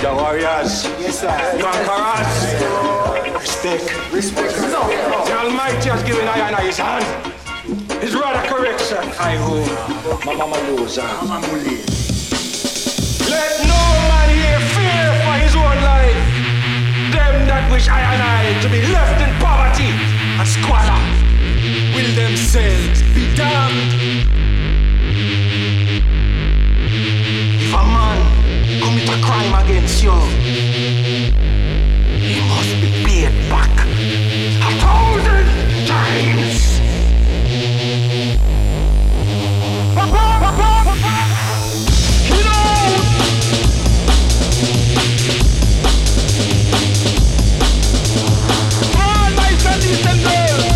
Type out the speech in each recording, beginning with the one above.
The warriors. Yes, sir. Conquerors. Respect. Respect. No. The Almighty has given I and I his hand. His rod of correction. I who Mama Loza. Mama Muli. Let no man here fear for his own life. Them that wish I and I to be left in poverty and squalor will themselves be damned. If a man commit a crime against you, he must be paid back 1,000 times. You know. All my ladies and girls.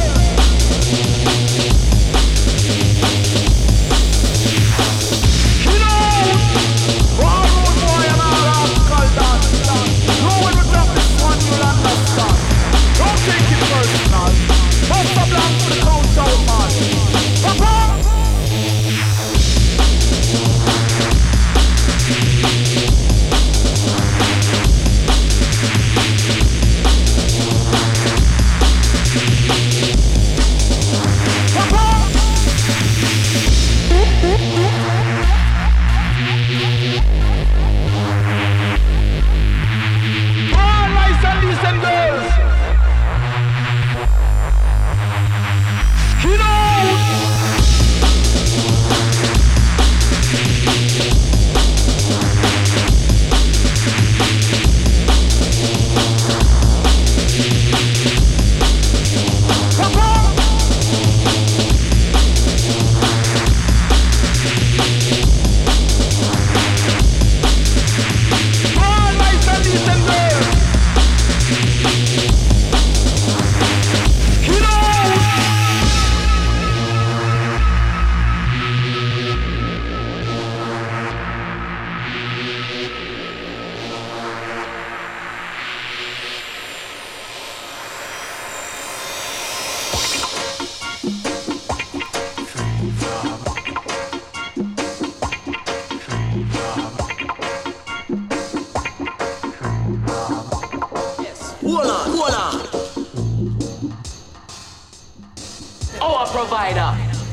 Provider.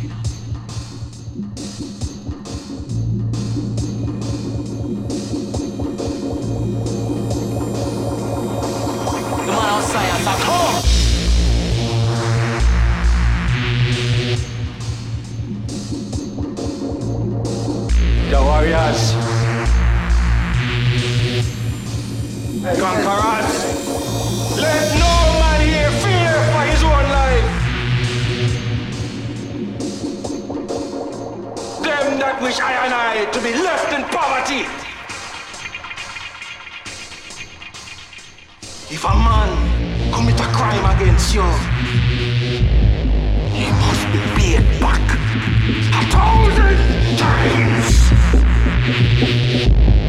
The man of science, I come. The warriors. Conquerors. Let no man here fear for his own life. Them that wish I and I to be left in poverty. If a man commit a crime against you, he must be paid back 1,000 times.